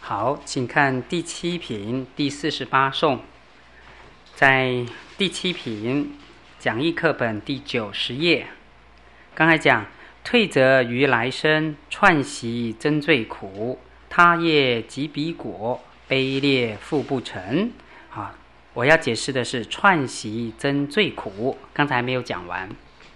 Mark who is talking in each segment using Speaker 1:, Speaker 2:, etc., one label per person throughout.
Speaker 1: 好，请看第七品第48颂，在第七品讲义课本第90页。刚才讲退则于来生，串习增罪苦，他业即彼果，卑劣复不成。啊，我要解释的是串习增罪苦，刚才还没有讲完。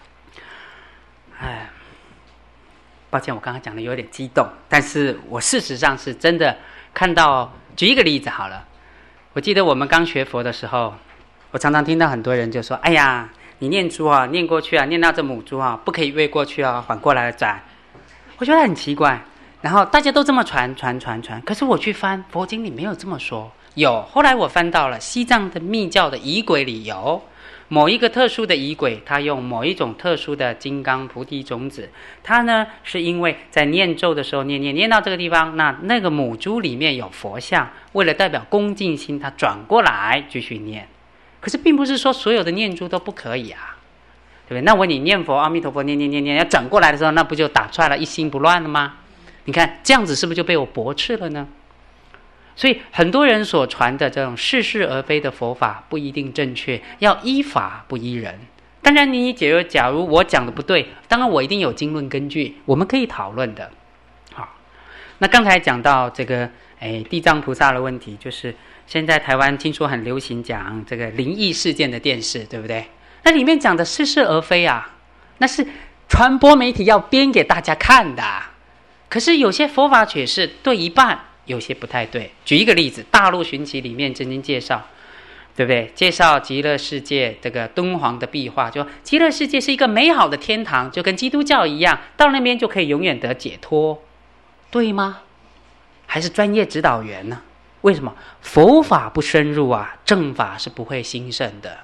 Speaker 1: 抱歉，我刚刚讲的有点激动，但是我事实上是真的看到。举一个例子好了，我记得我们刚学佛的时候，我常常听到很多人就说：“哎呀，你念珠啊，念过去啊，念到这母珠啊，不可以越过去啊，反过来转。”我觉得很奇怪。然后大家都这么传，可是我去翻佛经里没有这么说。有，后来我翻到了西藏的密教的仪轨里有。某一个特殊的仪轨，他用某一种特殊的金刚菩提种子，他呢是因为在念咒的时候念到这个地方，那个母珠里面有佛像，为了代表恭敬心，他转过来继续念。可是并不是说所有的念珠都不可以啊，对不对？那我你念佛阿弥陀佛念，要转过来的时候，那不就打出来了，一心不乱了吗？你看这样子是不是就被我驳斥了呢？所以很多人所传的这种似是而非的佛法不一定正确，要依法不依人。当然你假如我讲的不对，当然我一定有经论根据，我们可以讨论的。好，那刚才讲到这个地藏菩萨的问题，就是现在台湾听说很流行讲这个灵异事件的电视，对不对？那里面讲的似是而非啊，那是传播媒体要编给大家看的。可是有些佛法却是对一半，有些不太对。举一个例子，大陆寻奇里面曾经介绍，对不对？介绍极乐世界这个敦煌的壁画，就极乐世界是一个美好的天堂，就跟基督教一样，到那边就可以永远得解脱，对吗？还是专业指导员呢？为什么？佛法不深入啊，正法是不会兴盛的。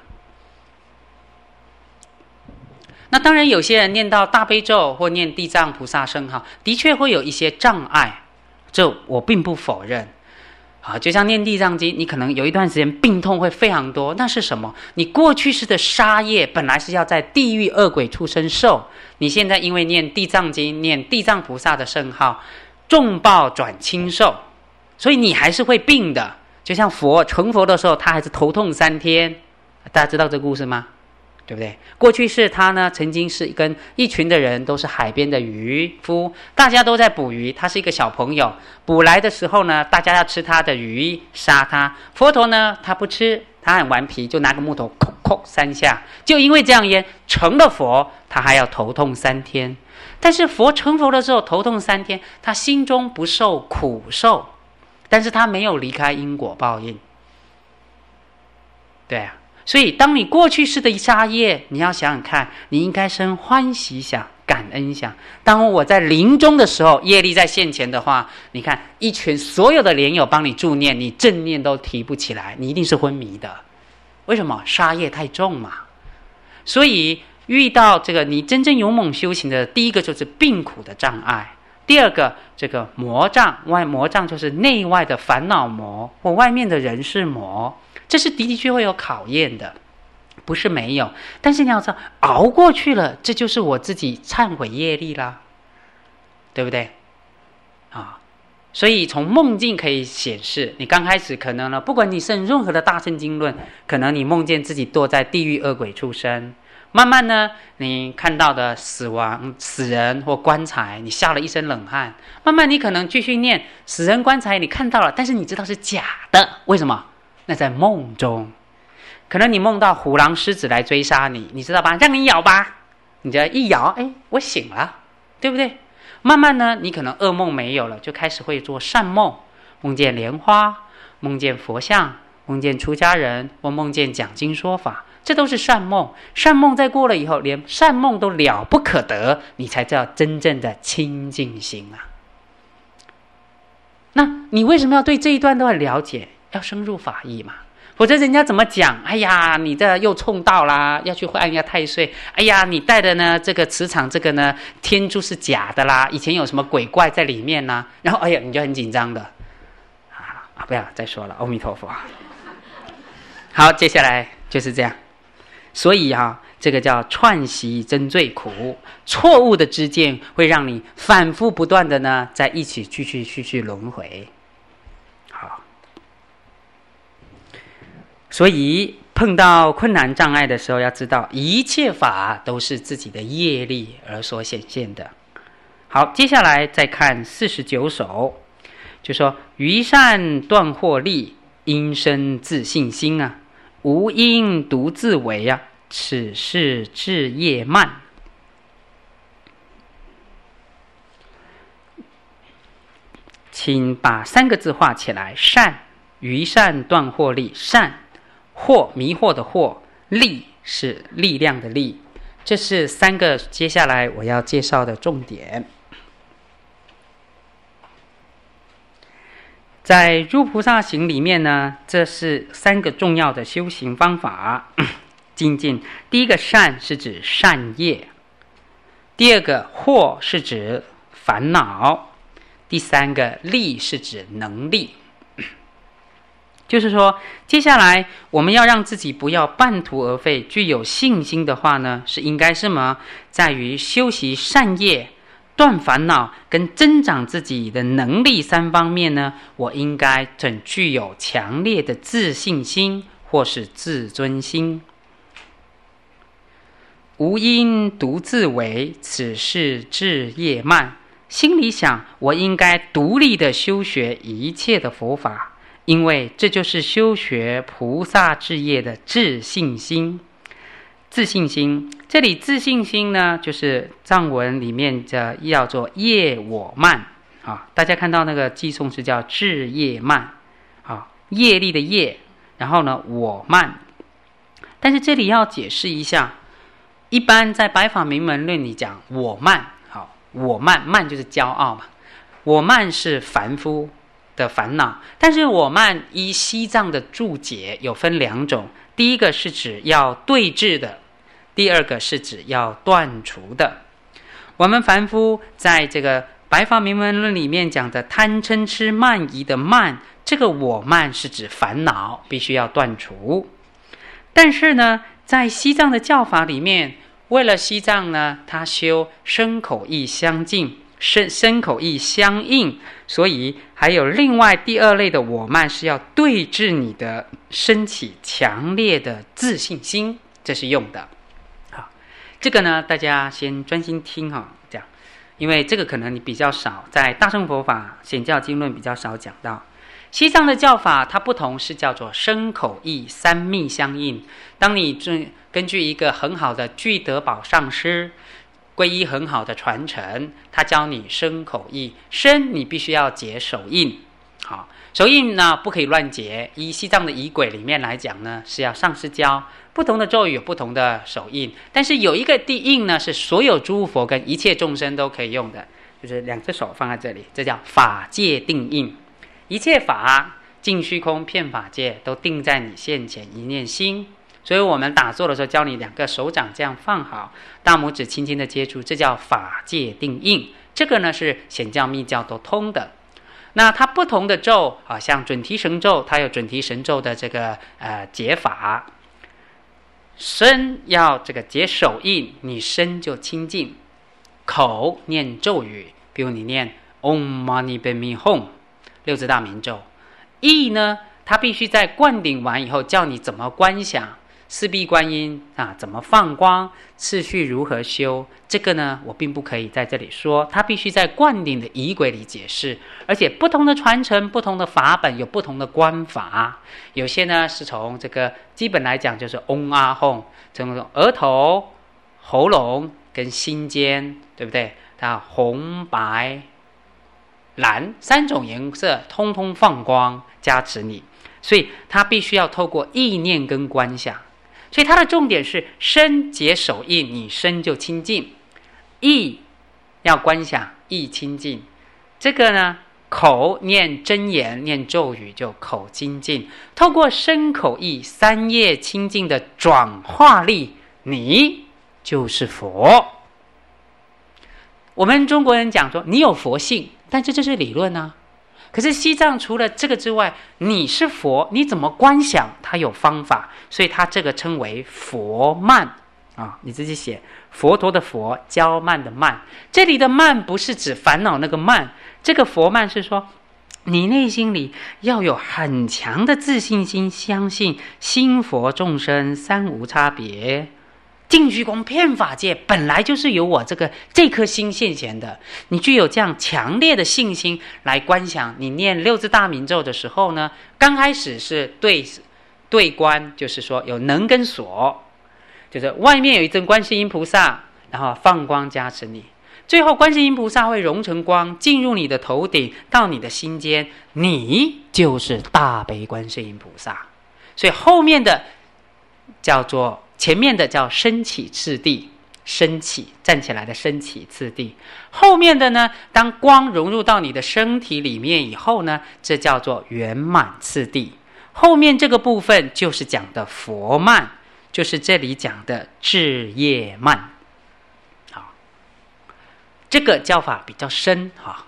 Speaker 1: 那当然有些人念到大悲咒或念地藏菩萨圣号，的确会有一些障碍，这我并不否认。就像念地藏经，你可能有一段时间病痛会非常多，那是什么？你过去世的杀业本来是要在地狱恶鬼畜生受，你现在因为念地藏经，念地藏菩萨的圣号，重报转轻受，所以你还是会病的。就像佛成佛的时候，他还是头痛3天，大家知道这个故事吗？对不对？过去是他呢，曾经是跟一群的人都是海边的渔夫，大家都在捕鱼，他是一个小朋友，捕来的时候呢，大家要吃他的鱼，杀他。佛陀呢，他不吃，他很顽皮，就拿个木头叩叩3下，就因为这样烟成了佛，他还要头痛3天。但是佛成佛的时候头痛3天，他心中不受苦受，但是他没有离开因果报应。对啊，所以当你过去世的杀业，你要想想看，你应该生欢喜想、感恩想。当我在临终的时候，业力在现前的话，你看一群所有的莲友帮你助念，你正念都提不起来，你一定是昏迷的。为什么？杀业太重嘛。所以遇到这个你真正勇猛修行的，第一个就是病苦的障碍，第二个这个魔障，魔障就是内外的烦恼魔或外面的人事魔，这是的确会有考验的，不是没有。但是你要知道，熬过去了，这就是我自己忏悔业力啦，对不对？所以从梦境可以显示，你刚开始可能呢，不管你是任何的大乘经论，可能你梦见自己堕在地狱恶鬼畜生，慢慢呢，你看到的死人或棺材，你吓了一身冷汗。慢慢你可能继续念死人棺材，你看到了，但是你知道是假的，为什么？那在梦中，可能你梦到虎狼狮子来追杀你，你知道吧？让你咬吧，你这一咬，我醒了，对不对？慢慢呢，你可能噩梦没有了，就开始会做善梦，梦见莲花，梦见佛像，梦见出家人，或梦见讲经说法，这都是善梦。善梦再过了以后，连善梦都了不可得，你才知道真正的清净心啊。那你为什么要对这一段都很了解？要深入法义嘛，否则人家怎么讲？哎呀，你这又冲到啦，要去按一下太岁。哎呀，你带的呢这个磁场这个呢天珠是假的啦，以前有什么鬼怪在里面啦，然后你就很紧张的不要再说了，阿弥陀佛。好，接下来就是这样。所以这个叫串习增罪苦，错误的知见会让你反复不断的呢在一起继续轮回。 所以碰到困难障碍的时候，要知道一切法都是自己的业力而所显现的。好，接下来再看49首，就说于善断惑力，因生自信心啊，无因独自为啊，此是智业慢。请把3个字画起来，善，于善断惑力，善，惑迷惑的惑，力是力量的力，这是3个接下来我要介绍的重点。在入菩萨行里面呢，这是3个重要的修行方法精进。第一个善是指善业，第二个惑是指烦恼，第3个力是指能力。就是说，接下来我们要让自己不要半途而废，具有信心的话呢，是应该什么？在于修习善业、断烦恼跟增长自己的能力3方面呢，我应该很具有强烈的自信心或是自尊心。无因独自为，此是智业慢。心里想，我应该独立的修学一切的佛法，因为这就是修学菩萨智业的自信心。自信心，这里自信心呢，就是藏文里面的叫做业我慢啊。大家看到那个寄诵是叫智业慢啊，业力的业，然后呢我慢。但是这里要解释一下，一般在白法明门论里讲我慢，好，我慢，慢就是骄傲嘛。我慢是凡夫的烦恼，但是我慢依西藏的注解有分2种，第一个是指要对治的，第二个是指要断除的。我们凡夫在这个白法明门论里面讲的贪嗔痴慢疑的慢，这个我慢是指烦恼，必须要断除。但是呢，在西藏的教法里面，为了西藏呢，他修身口意相近，身口意相应，所以还有另外第2类的我慢，是要对治你的升起强烈的自信心，这是用的。好，这个呢，大家先专心听哈，这样，因为这个可能你比较少，在大乘佛法显教经论比较少讲到。西藏的教法它不同，是叫做身口意3密相应。当你根据一个很好的具德宝上师皈依很好的传承，他教你身口意，身你必须要结手印，好，手印呢不可以乱结。依西藏的仪轨里面来讲呢，是要上师教，不同的咒语有不同的手印，但是有一个地印呢，是所有诸佛跟一切众生都可以用的，就是2只手放在这里，这叫法界定印。一切法尽虚空遍法界都定在你现前一念心，所以我们打坐的时候教你2个手掌这样放好，大拇指轻轻的接触，这叫法界定印。这个呢是显教密教都通的。那它不同的咒啊，像准提神咒，它有准提神咒的这个解法。身要这个结手印，你身就清净。口念咒语，比如你念 Om Mani Padme Hum 6字大明咒。意呢，它必须在灌顶完以后叫你怎么观想四臂观音啊，怎么放光，次序如何修，这个呢我并不可以在这里说，它必须在灌顶的仪轨里解释。而且不同的传承，不同的法本有不同的观法，有些呢是从这个基本来讲就是嗡阿吽，从额头、喉咙跟心间，对不对？它红白蓝3种颜色通通放光加持你，所以它必须要透过意念跟观想。所以它的重点是身结手印，你身就清净；意要观想，意清净。这个呢，口念真言，念咒语就口清净。透过身口意3业清净的转化力，你就是佛。我们中国人讲说你有佛性，但是这是理论啊。可是西藏除了这个之外，你是佛，你怎么观想它有方法，所以它这个称为佛慢啊，你自己写佛陀的佛，骄慢的慢。这里的慢不是指烦恼那个慢，这个佛慢是说你内心里要有很强的自信心，相信心佛众生三无差别，净虚空遍法界本来就是由我这颗心现前的。你具有这样强烈的信心来观想，你念六字大明咒的时候呢，刚开始是对观，就是说有能跟所，就是外面有一尊观世音菩萨，然后放光加持你，最后观世音菩萨会融成光进入你的头顶到你的心间，你就是大悲观世音菩萨。所以后面的叫做，前面的叫升起次第，升起站起来的升起次第，后面的呢，当光融入到你的身体里面以后呢，这叫做圆满次第。后面这个部分就是讲的佛慢，就是这里讲的智业慢。好，这个教法比较深哈。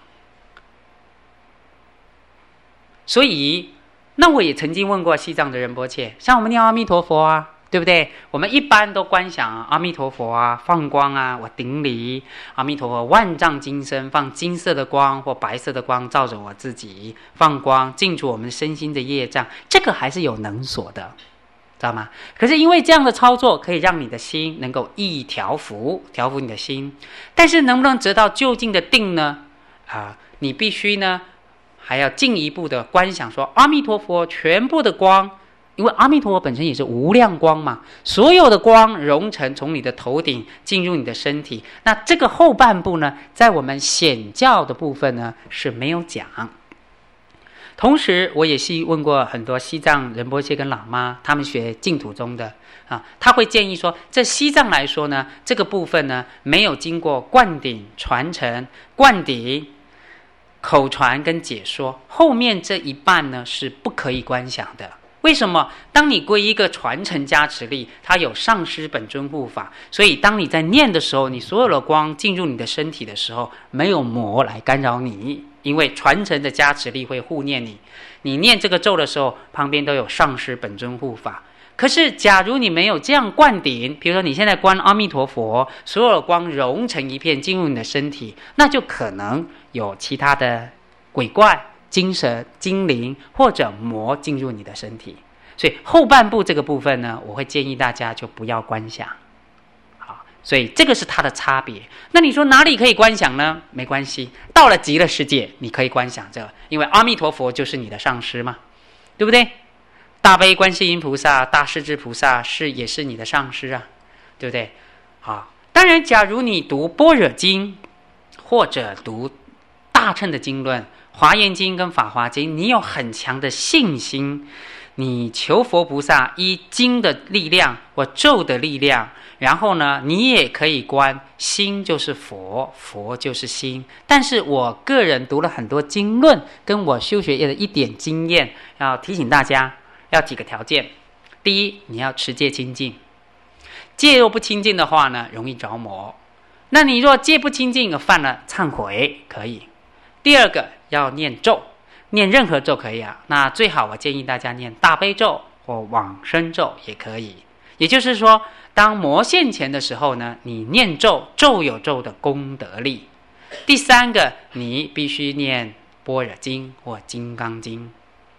Speaker 1: 所以那我也曾经问过西藏的仁波切，像我们念阿弥陀佛啊，对不对？我们一般都观想阿弥陀佛啊，放光啊，我顶礼阿弥陀佛，万丈金身，放金色的光或白色的光照着我自己，放光净除我们身心的业障，这个还是有能所的，知道吗？可是因为这样的操作可以让你的心能够易调伏你的心，但是能不能得到究竟的定呢？你必须呢还要进一步的观想说，阿弥陀佛全部的光，因为阿弥陀佛本身也是无量光嘛，所有的光融成从你的头顶进入你的身体。那这个后半部呢，在我们显教的部分呢是没有讲。同时我也是问过很多西藏仁波切跟喇嘛，他们学净土宗的他会建议说，这西藏来说呢，这个部分呢没有经过灌顶传承，灌顶口传跟解说，后面这一半呢是不可以观想的。为什么？当你归一个传承加持力，它有上师本尊护法，所以当你在念的时候，你所有的光进入你的身体的时候，没有魔来干扰你，因为传承的加持力会护念你。你念这个咒的时候，旁边都有上师本尊护法。可是假如你没有这样灌顶，比如说你现在观阿弥陀佛，所有的光融成一片进入你的身体，那就可能有其他的鬼怪精神精灵或者魔进入你的身体。所以后半部这个部分呢，我会建议大家就不要观想。好，所以这个是它的差别。那你说哪里可以观想呢？没关系，到了极乐世界你可以观想这个，因为阿弥陀佛就是你的上师嘛，对不对？大悲观世音菩萨、大势至菩萨也是你的上师啊，对不对？好，当然假如你读般若经或者读大乘的经论，华严经跟法华经，你有很强的信心，你求佛菩萨依经的力量或咒的力量，然后呢你也可以观心就是佛，佛就是心。但是我个人读了很多经论，跟我修学业的一点经验，要提醒大家要几个条件。第一，你要持戒清净，戒若不清净的话呢，容易着魔。那你若戒不清净，犯了忏悔可以。第二个，要念咒，念任何咒可以啊。那最好我建议大家念大悲咒或往生咒也可以。也就是说，当魔现前的时候呢，你念咒，咒有咒的功德力。第三个，你必须念般若经或金刚经，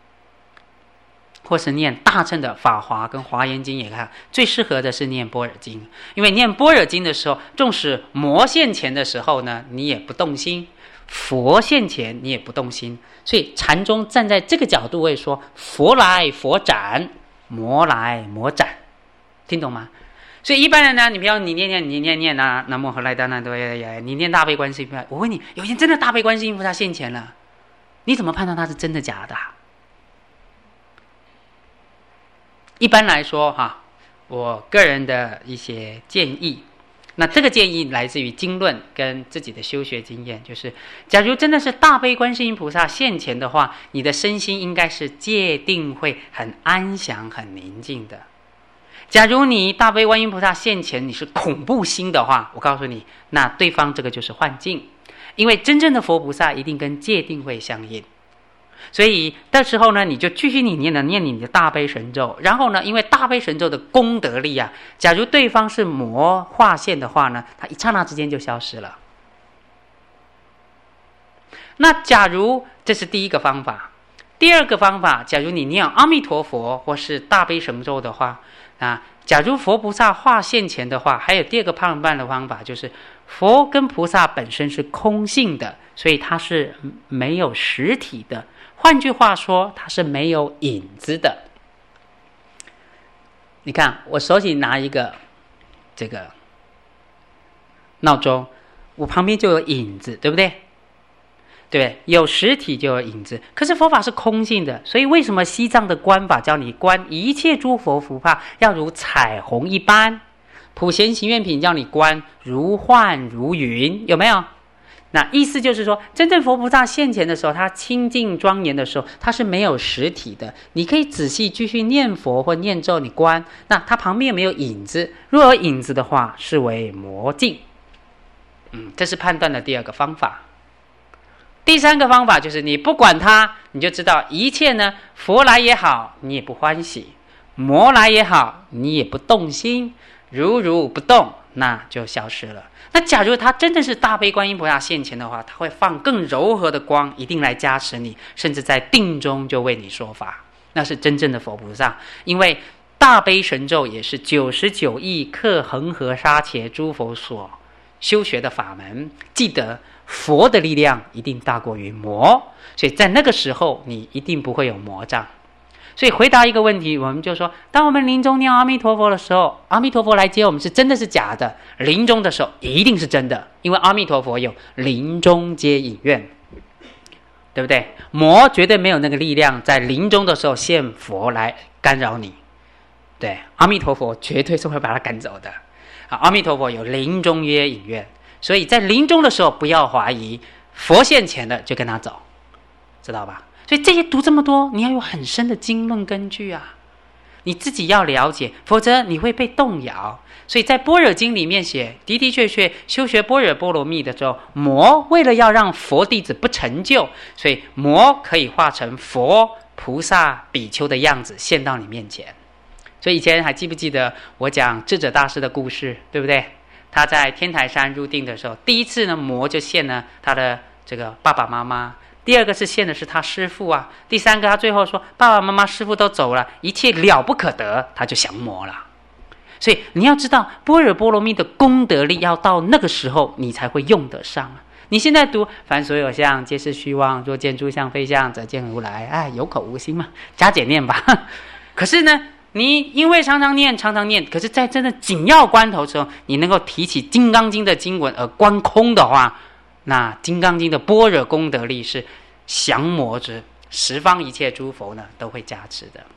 Speaker 1: 或是念大乘的法华跟华严经也看，最适合的是念般若经。因为念般若经的时候，纵使魔现前的时候呢，你也不动心，佛现前你也不动心。所以禅宗站在这个角度会说，佛来佛斩，魔来魔斩，听懂吗？所以一般人呢，你不要你念啊，南无何来丹那对，你念大悲观世音菩萨，我问你，有一天真的大悲观世音菩萨现前了，你怎么判断它是真的假的一般来说我个人的一些建议，那这个建议来自于经论跟自己的修学经验，就是假如真的是大悲观世音菩萨现前的话，你的身心应该是戒定会很安详很宁静的。假如你大悲观音菩萨现前你是恐怖心的话，我告诉你，那对方这个就是幻境，因为真正的佛菩萨一定跟戒定会相应。所以到时候呢，你就继续念你的大悲神咒，然后呢，因为大悲神咒的功德力假如对方是魔化现的话呢，它一刹那之间就消失了。 那假如这是第一个方法，第二个方法，假如你念阿弥陀佛或是大悲神咒的话，假如佛菩萨化现前的话，还有第二个判断的方法，就是佛跟菩萨本身是空性的，所以它是没有实体的。换句话说，它是没有影子的。你看，我手里拿一个这个闹钟，我旁边就有影子，对不对？对，有实体就有影子。可是佛法是空性的，所以为什么西藏的观法叫你观一切诸佛菩萨要如彩虹一般，普贤行愿品叫你观如幻如云，有没有？那意思就是说，真正佛菩萨现前的时候，他清净庄严的时候，他是没有实体的。你可以仔细继续念佛或念咒，你观，那他旁边有没有影子？若有影子的话，视为魔镜。这是判断的第二个方法。第三个方法就是你不管它，你就知道一切呢，佛来也好，你也不欢喜；魔来也好，你也不动心，如不动，那就消失了。那假如他真的是大悲观音菩萨现前的话，他会放更柔和的光，一定来加持你，甚至在定中就为你说法，那是真正的佛菩萨。因为大悲神咒也是99亿克恒河沙伽诸佛所修学的法门，记得佛的力量一定大过于魔，所以在那个时候你一定不会有魔障。所以回答一个问题，我们就说，当我们临终念阿弥陀佛的时候，阿弥陀佛来接我们是真的是假的？临终的时候一定是真的，因为阿弥陀佛有临终接引愿，对不对？魔绝对没有那个力量在临终的时候现佛来干扰你，对，阿弥陀佛绝对是会把他赶走的。阿弥陀佛有临终约引愿，所以在临终的时候不要怀疑，佛现前的就跟他走，知道吧？所以这些读这么多，你要有很深的经论根据啊，你自己要了解，否则你会被动摇。所以在般若经里面写，的的确确修学般若波罗蜜的时候，魔为了要让佛弟子不成就，所以魔可以化成佛菩萨比丘的样子现到你面前。所以以前还记不记得我讲智者大师的故事，对不对？他在天台山入定的时候，第一次呢，魔就现了他的这个爸爸妈妈，第二个是现的是他师父啊，第三个他最后说爸爸妈妈师父都走了，一切了不可得，他就降魔了。所以你要知道般若波罗蜜的功德力要到那个时候你才会用得上。你现在读凡所有相皆是虚妄，若见诸相非相则见如来，有口无心嘛，加减念吧。可是呢，你因为常常念，可是在真的紧要关头的时候，你能够提起《金刚经》的经文而观空的话，那《金刚经》的般若功德力是降魔之，十方一切诸佛呢都会加持的。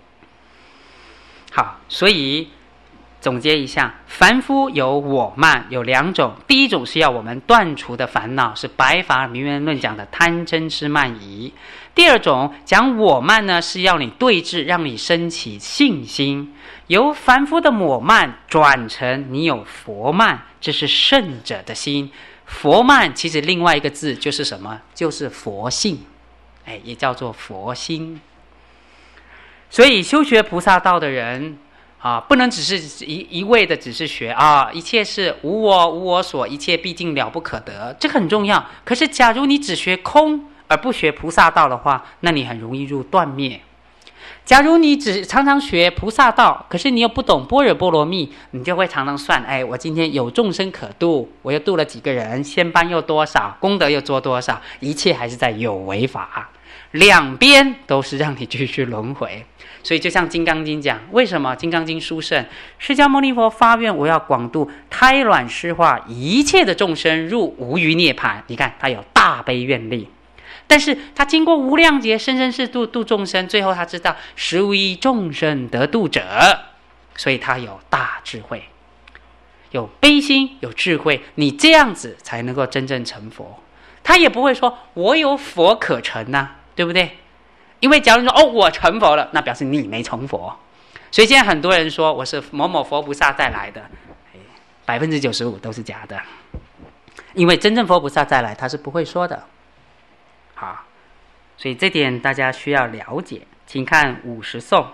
Speaker 1: 好，所以总结一下，凡夫有我慢有两种，第一种是要我们断除的烦恼，是白法名缘论讲的贪嗔痴慢疑。第二种讲我慢呢，是要你对治，让你升起信心，由凡夫的我慢转成你有佛慢，这是圣者的心。佛慢其实另外一个字就是什么？就是佛性，也叫做佛心。所以修学菩萨道的人不能只是一味的只是学一切是无我无我所，一切毕竟了不可得，这个很重要。可是假如你只学空而不学菩萨道的话，那你很容易入断灭。假如你只常常学菩萨道，可是你又不懂般若波罗蜜，你就会常常算，我今天有众生可度，我又度了几个人，仙班又多少，功德又做多少，一切还是在有为法，两边都是让你继续轮回。所以就像《金刚经》讲，为什么《金刚经》殊胜？释迦牟尼佛发愿，我要广度胎卵湿化一切的众生入无余涅槃。你看他有大悲愿力，但是他经过无量劫生生世度众生，最后他知道实无一众生得度者，所以他有大智慧，有悲心，有智慧，你这样子才能够真正成佛。他也不会说我有佛可成对不对？因为假如说我成佛了，那表示你没成佛。所以现在很多人说我是某某佛菩萨再来的，95%都是假的，因为真正佛菩萨再来他是不会说的。好，所以这点大家需要了解。请看50颂。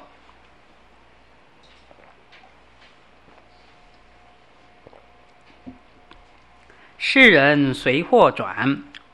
Speaker 1: 世人随祸转，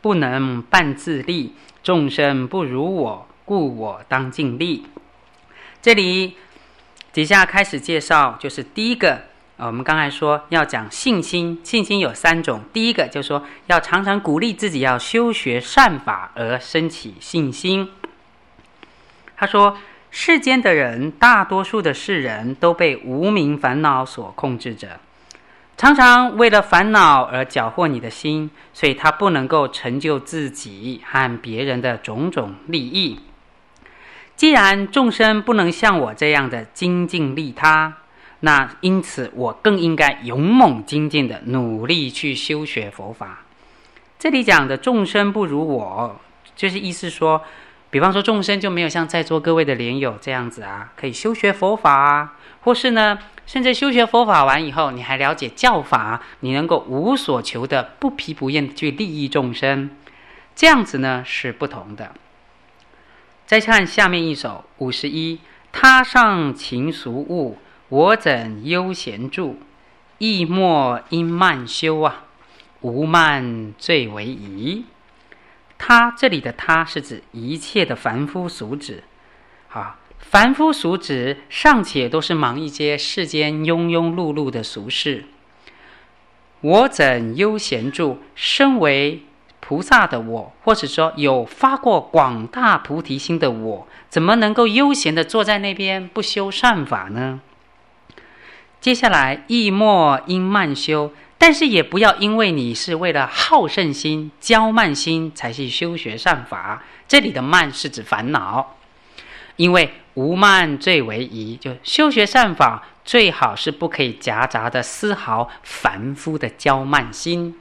Speaker 1: 不能半自立，众生不如我，故我当尽力。这里底下开始介绍，就是第一个，我们刚才说要讲信心，信心有3种。第一个就是说要常常鼓励自己要修学善法而生起信心。他说世间的人，大多数的世人都被无明烦恼所控制着，常常为了烦恼而搅和你的心，所以他不能够成就自己和别人的种种利益。既然众生不能像我这样的精进利他，那因此我更应该勇猛精进的努力去修学佛法。这里讲的众生不如我，就是意思说，比方说众生就没有像在座各位的莲友这样子啊，可以修学佛法啊，或是呢甚至修学佛法完以后，你还了解教法，你能够无所求的不疲不厌的去利益众生，这样子呢是不同的。再看下面一首51，他上勤俗物，我怎悠闲住？意莫因慢修啊，无慢最为宜。他这里的他是指一切的凡夫俗子啊，凡夫俗子尚且都是忙一些世间庸庸碌碌的俗事，我怎悠闲住？身为菩萨的我，或者说有发过广大菩提心的我，怎么能够悠闲的坐在那边不修善法呢？接下来意莫因慢修，但是也不要因为你是为了好胜心、骄慢心才去修学善法。这里的慢是指烦恼，因为无慢最为宜，就修学善法最好是不可以夹杂的丝毫凡夫的骄慢心。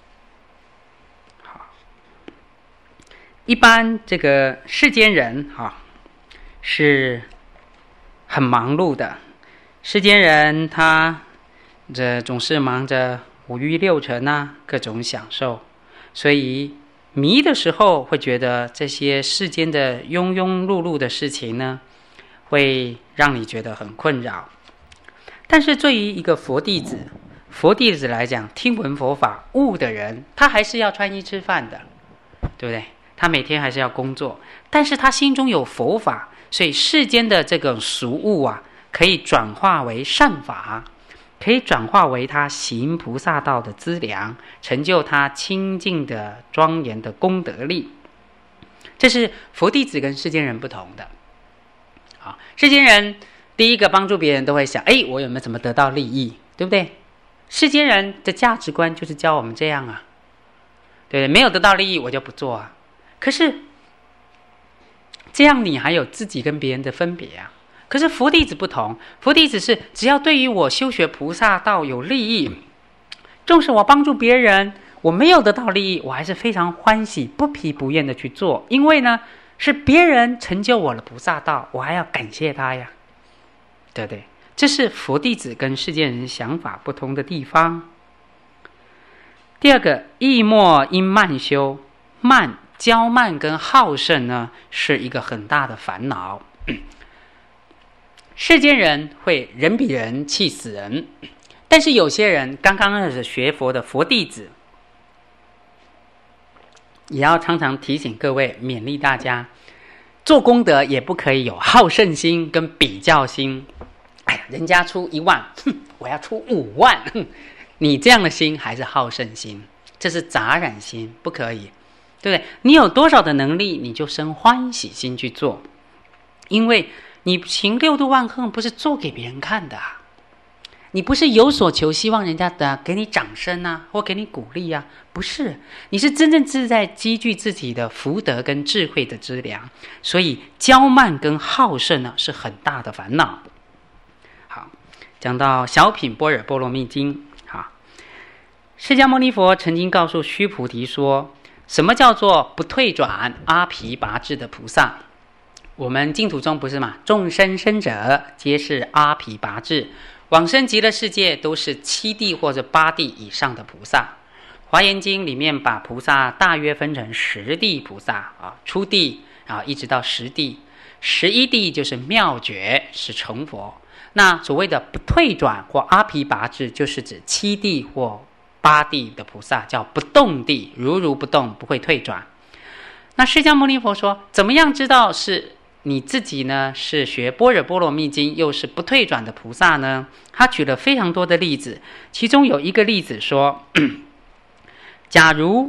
Speaker 1: 一般这个世间人是很忙碌的，世间人他总是忙着5欲6尘啊，各种享受，所以迷的时候会觉得这些世间的庸庸碌碌的事情呢，会让你觉得很困扰。但是对于一个佛弟子来讲，听闻佛法悟的人，他还是要穿衣吃饭的，对不对？他每天还是要工作，但是他心中有佛法，所以世间的这个俗物啊，可以转化为善法，可以转化为他行菩萨道的资粮，成就他清净的庄严的功德力。这是佛弟子跟世间人不同的。世间人第一个帮助别人都会想，我有没有怎么得到利益，对不对？世间人的价值观就是教我们这样啊，对不对？没有得到利益我就不做啊。可是这样你还有自己跟别人的分别啊。可是佛弟子不同，佛弟子是只要对于我修学菩萨道有利益，纵使我帮助别人，我没有得到利益，我还是非常欢喜不疲不厌的去做，因为呢是别人成就我的菩萨道，我还要感谢他呀，对不对？这是佛弟子跟世间人想法不同的地方。第二个，意莫因慢修，骄慢跟好胜呢，是一个很大的烦恼。世间人会人比人气死人，但是有些人刚刚开始学佛的佛弟子，也要常常提醒各位，勉励大家，做功德也不可以有好胜心跟比较心。人家出1万，我要出5万，你这样的心还是好胜心，这是杂染心，不可以。对不对？你有多少的能力，你就生欢喜心去做，因为你行6度万行不是做给别人看的啊，你不是有所求，希望人家给你掌声啊，或给你鼓励啊，不是，你是真正是在积聚自己的福德跟智慧的资粮，所以骄慢跟好胜呢是很大的烦恼。好，讲到小品般若波罗蜜经，释迦牟尼佛曾经告诉须菩提说，什么叫做不退转阿毗跋致的菩萨？我们净土中不是嘛？众生生者皆是阿毗跋致，往生极乐世界都是7地或者8地以上的菩萨。华严经里面把菩萨大约分成10地菩萨初地一直到10地，11地就是妙觉，是成佛。那所谓的不退转或阿毗跋致，就是指7地或八地的菩萨，叫不动地，如如不动，不会退转。那释迦牟尼佛说，怎么样知道是你自己呢？是学般若波罗蜜经，又是不退转的菩萨呢？他举了非常多的例子，其中有一个例子说，假如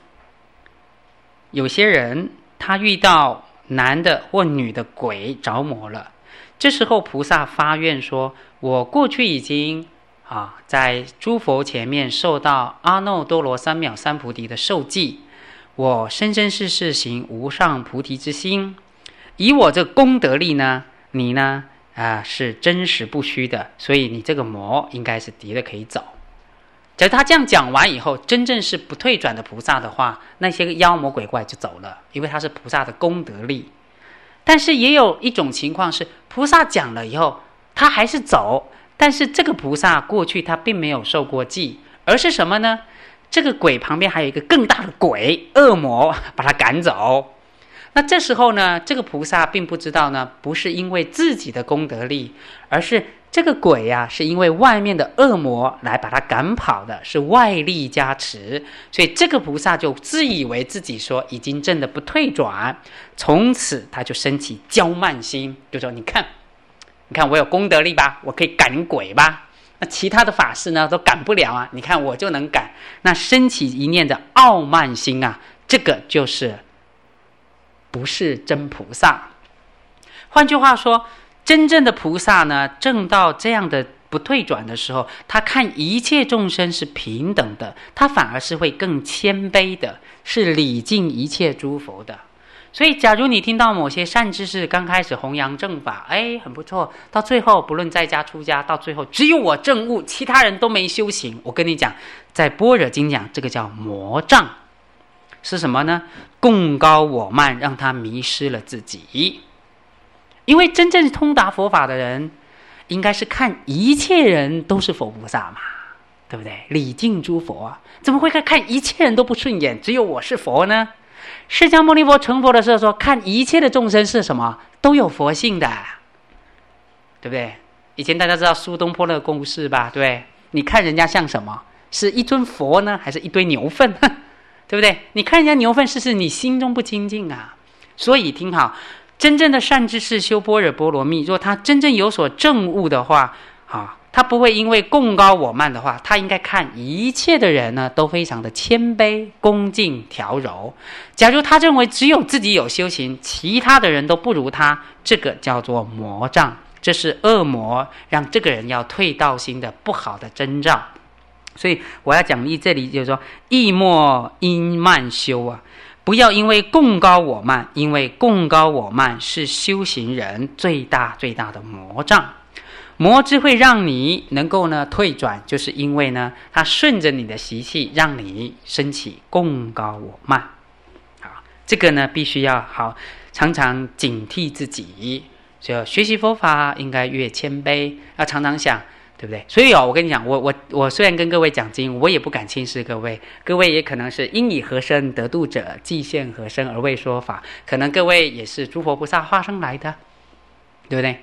Speaker 1: 有些人他遇到男的或女的鬼着魔了，这时候菩萨发愿说，我过去已经在诸佛前面受到阿耨多罗三藐三菩提的受记，我生生世世行无上菩提之心，以我这功德力呢，你呢是真实不虚的，所以你这个魔应该是敌的可以走。假如他这样讲完以后，真正是不退转的菩萨的话，那些妖魔鬼怪就走了，因为他是菩萨的功德力。但是也有一种情况是，菩萨讲了以后他还是走，但是这个菩萨过去他并没有受过记，而是什么呢？这个鬼旁边还有一个更大的鬼恶魔把他赶走。那这时候呢，这个菩萨并不知道呢，不是因为自己的功德力，而是这个鬼是因为外面的恶魔来把他赶跑的，是外力加持。所以这个菩萨就自以为自己说已经证得不退转，从此他就升起骄慢心，就说你看我有功德力吧，我可以赶鬼吧，那其他的法师呢都赶不了啊，你看我就能赶。那升起一念的傲慢心这个就是不是真菩萨。换句话说，真正的菩萨呢，证到这样的不退转的时候，他看一切众生是平等的，他反而是会更谦卑的，是礼敬一切诸佛的。所以假如你听到某些善知识刚开始弘扬正法，很不错，到最后不论在家出家，到最后只有我证悟，其他人都没修行，我跟你讲，在般若经讲这个叫魔障。是什么呢？贡高我慢，让他迷失了自己。因为真正通达佛法的人，应该是看一切人都是佛菩萨嘛，对不对？礼敬诸佛怎么会看一切人都不顺眼，只有我是佛呢？释迦牟尼佛成佛的时候说，看一切的众生是什么，都有佛性的，对不对？以前大家知道苏东坡那个故事吧，对不对？你看人家像什么？是一尊佛呢，还是一堆牛粪？对不对？你看人家牛粪，是你心中不清净所以听好，真正的善知识修般若波罗蜜，若他真正有所证悟的话他不会因为贡高我慢的话，他应该看一切的人呢都非常的谦卑恭敬调柔。假如他认为只有自己有修行，其他的人都不如他，这个叫做魔障，这是恶魔让这个人要退道心的不好的征兆。所以我要讲这里就是说，亦莫因慢修不要因为贡高我慢，因为贡高我慢是修行人最大最大的魔障。魔之会让你能够呢退转，就是因为呢它顺着你的习气，让你升起贡高我慢。这个呢必须要常常警惕自己。所以学习佛法应该越谦卑，要常常想，对不对？所以我跟你讲，我虽然跟各位讲经，我也不敢轻视各位，各位也可能是因以何身得度者，既现何身而为说法，可能各位也是诸佛菩萨化生来的，对不对？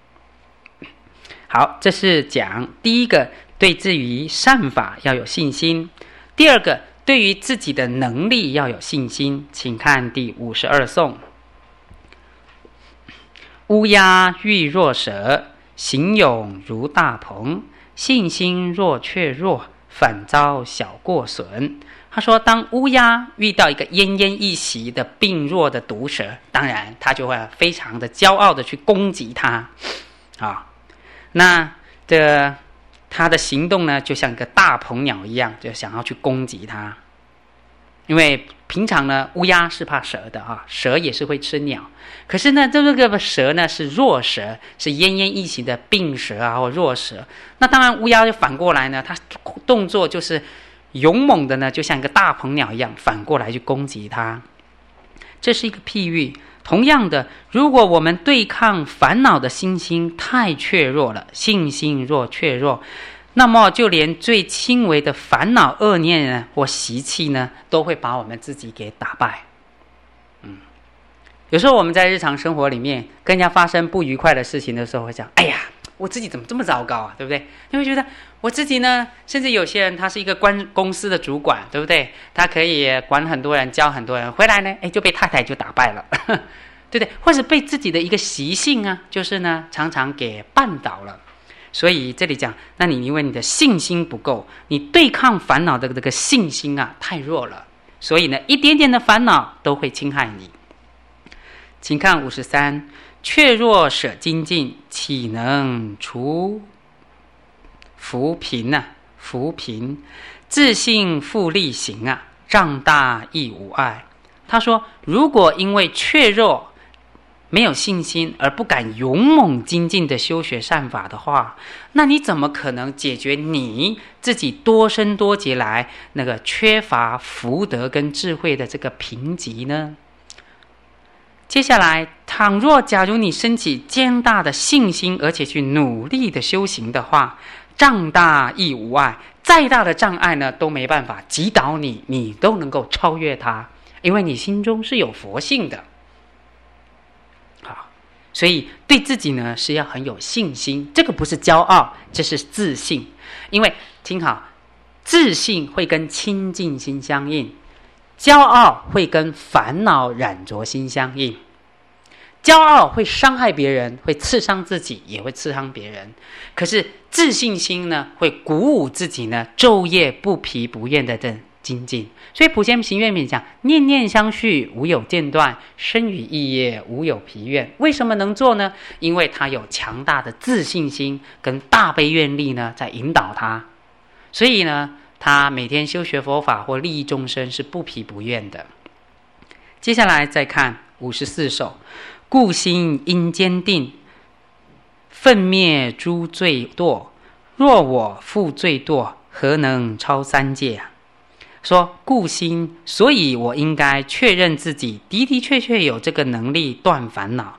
Speaker 1: 好，这是讲第一个，对至于善法要有信心；第二个，对于自己的能力要有信心。请看第52颂：乌鸦欲若蛇，行勇如大鹏，信心若雀弱，反遭小过损。他说，当乌鸦遇到一个奄奄一息的病弱的毒蛇，当然他就会非常的骄傲的去攻击它那他的行动呢，就像一个大鹏鸟一样，就想要去攻击它。因为平常呢，乌鸦是怕蛇的蛇也是会吃鸟。可是呢，这个蛇呢是弱蛇，是奄奄一息的病蛇或弱蛇。那当然，乌鸦就反过来呢，它动作就是勇猛的呢，就像一个大鹏鸟一样，反过来去攻击它。这是一个譬喻。同样的，如果我们对抗烦恼的心太怯弱了，信心若怯弱，那么就连最轻微的烦恼恶念呢或习气呢，都会把我们自己给打败。有时候我们在日常生活里面跟人家发生不愉快的事情的时候，会讲，哎呀， 我自己怎么这么糟糕啊，对不对？你会觉得我自己呢，甚至有些人他是一个公司的主管，对不对？他可以管很多人，教很多人，回来呢，就被太太就打败了，对不对？或者被自己的一个习性啊，就是呢，常常给绊倒了。所以这里讲，那你因为你的信心不够，你对抗烦恼的这个信心啊太弱了，所以呢，一点点的烦恼都会侵害你。请看53，却若舍精进，岂能除扶贫啊？扶贫，自信复力行啊，障大亦无碍。他说，如果因为怯弱没有信心而不敢勇猛精进的修学善法的话，那你怎么可能解决你自己多生多劫来那个缺乏福德跟智慧的这个贫瘠呢？接下来，倘若假如你升起坚大的信心，而且去努力的修行的话，障大亦无碍，再大的障碍呢都没办法击倒你，你都能够超越它，因为你心中是有佛性的。好，所以对自己呢是要很有信心，这个不是骄傲，这是自信。因为听好，自信会跟清净心相应，骄傲会跟烦恼染着心相应。骄傲会伤害别人，会刺伤自己，也会刺伤别人。可是自信心呢，会鼓舞自己呢，昼夜不疲不厌的精进。所以普贤行愿品讲，念念相续，无有间断；生与意业，无有疲倦。为什么能做呢？因为他有强大的自信心跟大悲愿力呢，在引导他。所以呢，他每天修学佛法或利益众生是不疲不厌的。接下来再看54首，故心应坚定，奋灭诸罪堕。若我负罪堕，何能超三界啊？说故心，所以我应该确认自己的的确确有这个能力断烦恼，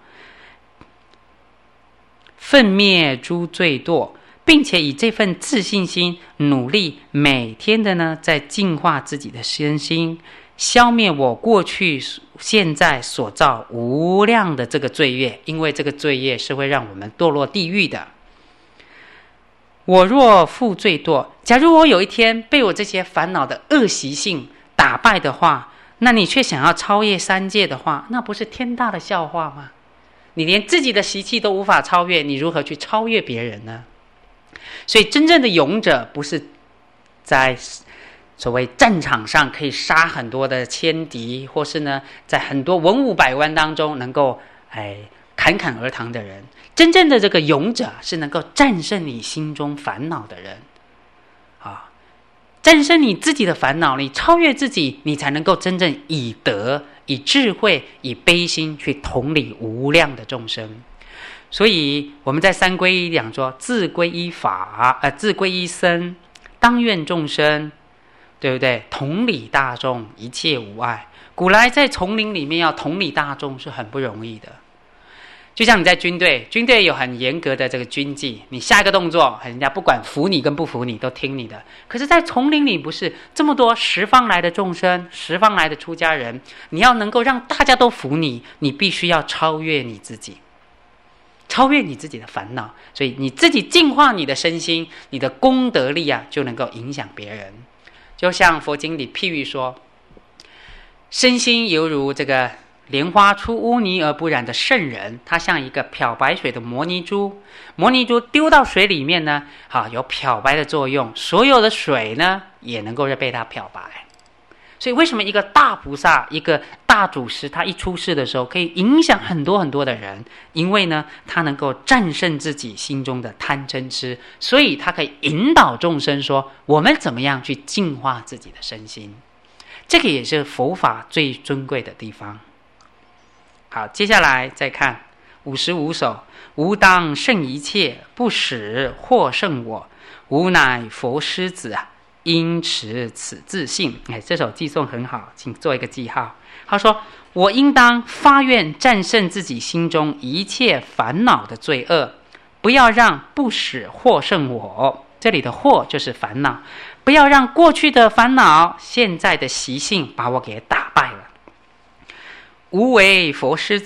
Speaker 1: 奋灭诸罪堕，并且以这份自信心努力每天的呢，在净化自己的身心，消灭我过去现在所造无量的这个罪业，因为这个罪业是会让我们堕落地狱的。我若负罪堕，假如我有一天被我这些烦恼的恶习性打败的话，那你却想要超越三界的话，那不是天大的笑话吗？你连自己的习气都无法超越，你如何去超越别人呢？所以真正的勇者不是在所谓战场上可以杀很多的千敌，或是呢在很多文武百官当中能够侃侃而谈的人。真正的这个勇者是能够战胜你心中烦恼的人啊，战胜你自己的烦恼，你超越自己，你才能够真正以德、以智慧、以悲心去同理无量的众生。所以我们在三皈依讲说，自皈依法，自皈依僧，当愿众生，对不对？同理大众，一切无碍。古来在丛林里面要同理大众是很不容易的。就像你在军队有很严格的这个军纪，你下一个动作，人家不管服你跟不服你都听你的。可是在丛林里不是，这么多十方来的众生，十方来的出家人，你要能够让大家都服你，你必须要超越你自己，超越你自己的烦恼。所以你自己净化你的身心，你的功德力啊，就能够影响别人。就像佛经里譬喻说，身心犹如这个莲花出污泥而不染的圣人，他像一个漂白水的摩尼珠，摩尼珠丢到水里面呢，有漂白的作用，所有的水呢也能够被它漂白。所以为什么一个大菩萨、一个大祖师，他一出世的时候可以影响很多很多的人？因为呢，他能够战胜自己心中的贪嗔痴，所以他可以引导众生说，我们怎么样去净化自己的身心。这个也是佛法最尊贵的地方。好，接下来再看55首，吾当胜一切，不使或胜我，吾乃佛师子啊，应持此自信。这首寄颂很好，请做一个记号。他说，我应当发愿战胜自己心中一切烦恼的罪恶，不要让不使或胜我，这里的或就是烦恼，不要让过去的烦恼、现在的习性把我给打败了。吾为佛师子，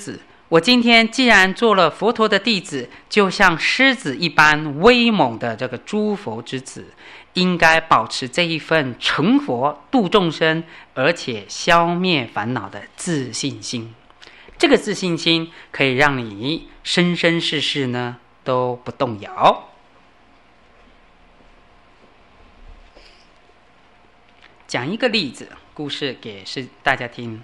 Speaker 1: 我今天既然做了佛陀的弟子，就像狮子一般威猛的这个诸佛之子，应该保持这一份成佛度众生，而且消灭烦恼的自信心。这个自信心可以让你生生世世呢都不动摇。讲一个例子故事给大家听。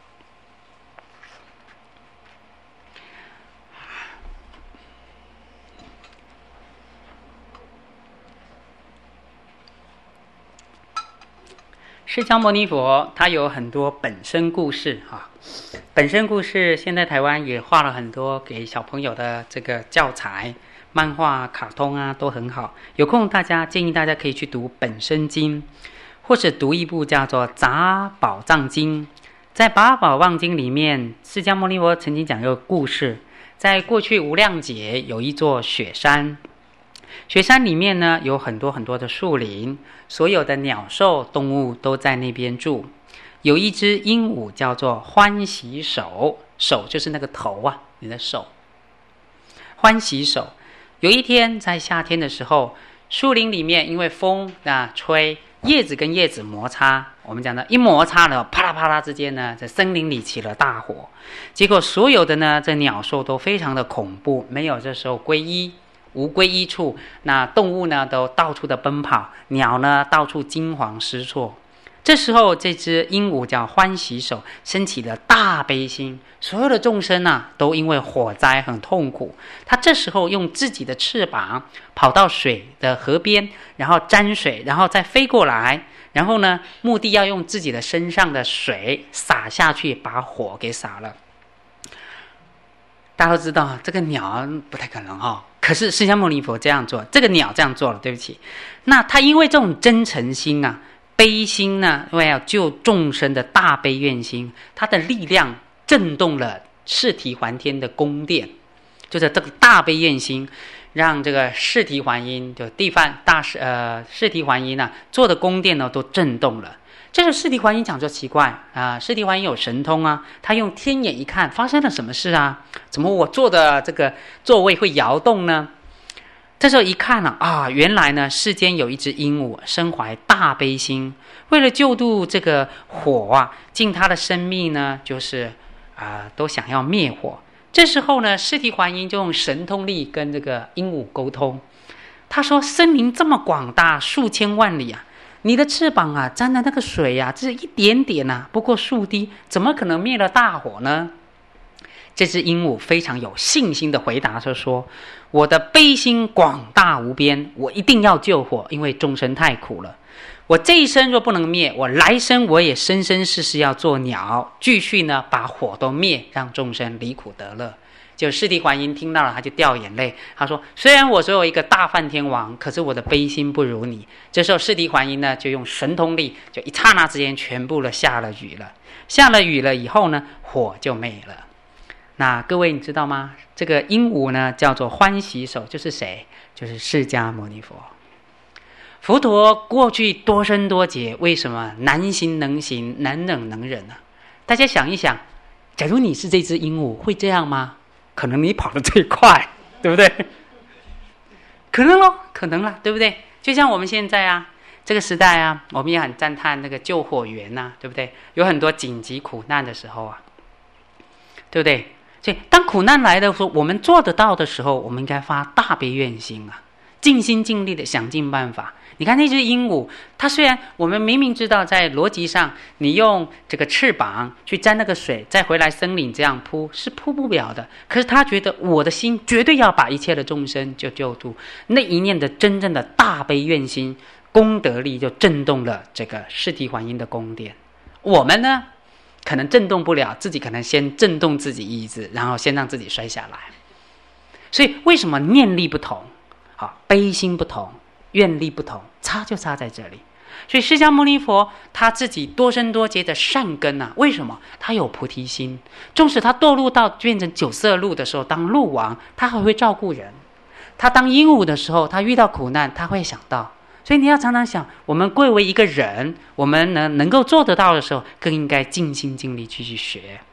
Speaker 1: 释迦牟尼佛他有很多本身故事啊，本身故事现在台湾也画了很多给小朋友的这个教材、漫画、卡通啊，都很好。有空建议大家可以去读本身经，或者读一部叫做《杂宝藏经》。在《杂宝藏经》里面，释迦牟尼佛曾经讲一个故事，在过去无量劫有一座雪山，雪山里面呢有很多很多的树林，所有的鸟兽动物都在那边住。有一只鹦鹉叫做欢喜手，手就是那个头啊，你的手，欢喜手。有一天在夏天的时候，树林里面因为风吹，叶子跟叶子摩擦，我们讲的一摩擦了，啪啦啪啦之间呢，在森林里起了大火。结果所有的呢这鸟兽都非常的恐怖，没有这时候皈依，无皈依处，那动物呢都到处的奔跑，鸟呢到处惊惶失措。这时候这只鹦鹉叫欢喜手，升起了大悲心，所有的众生都因为火灾很痛苦，他这时候用自己的翅膀跑到水的河边，然后沾水，然后再飞过来，然后呢目的要用自己的身上的水洒下去，把火给洒了。大家都知道这个鸟不太可能可是释迦牟尼佛这样做，这个鸟这样做了，对不起。那他因为这种真诚心悲心呢，因为要救众生的大悲愿心，他的力量震动了释提还天的宫殿，就是这个大悲愿心，让这个释提还音就释提还音做的宫殿呢都震动了。这个释提还音讲就奇怪释提还音有神通他用天眼一看，发生了什么事怎么我坐的这个座位会摇动呢？这时候一看原来呢世间有一只鹦鹉身怀大悲心，为了救度这个火尽他的生命呢，就是都想要灭火。这时候呢释提还音就用神通力跟这个鹦鹉沟通，他说森林这么广大，数千万里你的翅膀沾的那个水只是一点点不过数滴，怎么可能灭了大火呢？这只鹦鹉非常有信心的回答说，我的悲心广大无边，我一定要救火，因为众生太苦了。我这一生若不能灭，我来生我也生生世世要做鸟，继续呢把火都灭，让众生离苦得乐。就释提还音听到了，他就掉眼泪，他说虽然我只有一个大梵天王，可是我的悲心不如你。这时候释提还音呢就用神通力，就一刹那之间全部的下了雨了。下了雨了以后呢，火就灭了。那各位你知道吗？这个鹦鹉呢叫做欢喜手，就是谁？就是释迦牟尼佛。佛陀过去多生多劫，为什么难行能行，难忍能忍呢？大家想一想，假如你是这只鹦鹉，会这样吗？可能你跑得最快，对不对？可能咯，可能啦，对不对？就像我们现在这个时代我们也很赞叹那个救火员对不对？有很多紧急苦难的时候对不对？所以当苦难来的时候，我们做得到的时候，我们应该发大悲愿心尽心尽力的想尽办法。你看那只鹦鹉，它虽然我们明明知道在逻辑上，你用这个翅膀去沾那个水，再回来森林这样扑是扑不了的，可是他觉得我的心绝对要把一切的众生就救度，那一念的真正的大悲愿心，功德力就震动了这个释提还音的宫殿。我们呢可能震动不了，自己可能先震动自己意志，然后先让自己摔下来。所以为什么念力不同悲心不同，愿力不同，差就差在这里。所以释迦牟尼佛他自己多生多劫的善根为什么他有菩提心？纵使他堕入到变成九色鹿的时候当鹿王，他还会照顾人。他当鹦鹉的时候，他遇到苦难他会想到。所以你要常常想，我们贵为一个人，我们能够做得到的时候，更应该尽心尽力去学。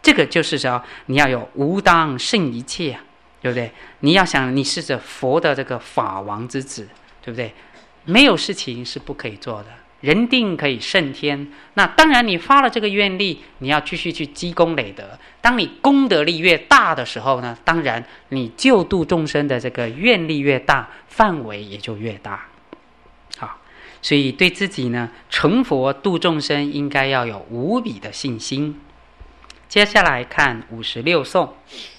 Speaker 1: 这个就是说你要有无当胜一切啊，对不对？你要想你是着佛的这个法王之子，对不对？没有事情是不可以做的，人定可以胜天。那当然你发了这个愿力，你要继续去积功累德。当你功德力越大的时候呢，当然你救度众生的这个愿力越大，范围也就越大。好，所以对自己呢成佛度众生应该要有无比的信心。接下来看56颂。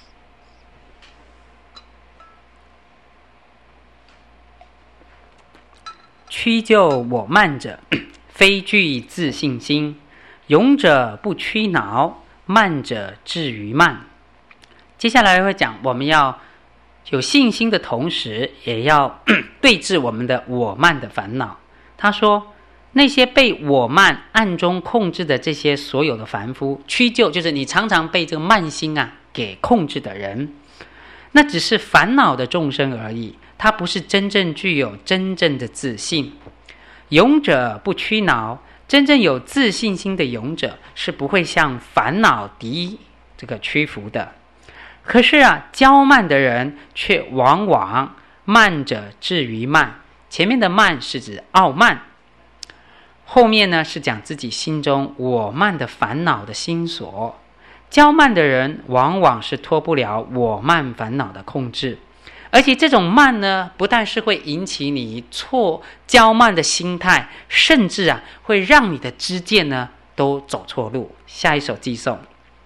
Speaker 1: 屈就我慢者，非具自信心。勇者不屈挠，慢者至于慢。接下来会讲，我们要有信心的同时，也要对治我们的我慢的烦恼。他说，那些被我慢暗中控制的这些所有的凡夫，屈就就是你常常被这个慢心给控制的人，那只是烦恼的众生而已，他不是真正具有真正的自信。勇者不屈挠，真正有自信心的勇者是不会向烦恼敌这个屈服的。可是骄慢的人却往往慢者至于慢。前面的慢是指傲慢，后面呢是讲自己心中我慢的烦恼的心所。骄慢的人往往是脱不了我慢烦恼的控制，而且这种慢呢，不但是会引起你骄慢的心态，甚至会让你的知见呢都走错路。下一首偈颂